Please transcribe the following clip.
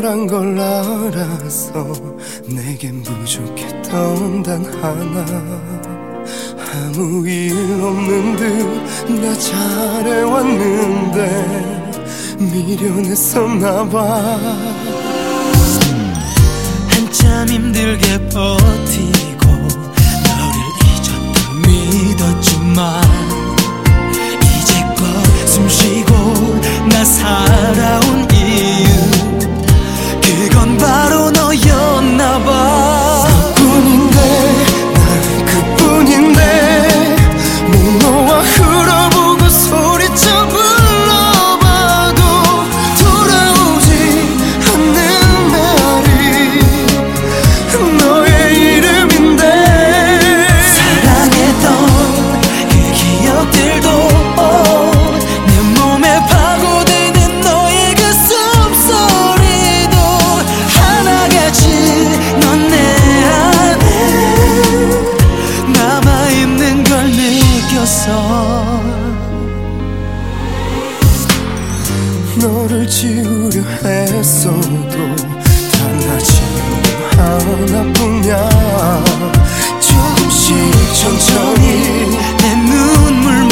너란 걸 알아서 내겐 부족했던 단 하나, 아무 일 없는 듯 나 잘해왔는데 미련했었나봐. 한참 힘들게 버티고 너를 잊었다 믿었지만 이제껏 숨쉬고 나 살아온 이유, 그건 바로 너였나봐. 그뿐인데 난 그뿐인데 못 너와 흘러보고 소리쳐 불러봐도 돌아오지 않는 메아리, 너의 이름인데. 사랑했던 그 기억들도 내 몸에 파고드는 너의 그 숨소리도 하나같이 넌 내 안에 남아있는 걸 느꼈어. 너를 지우려 했어도 단하지 하나뿐이야. 조금씩 천천히 내 눈물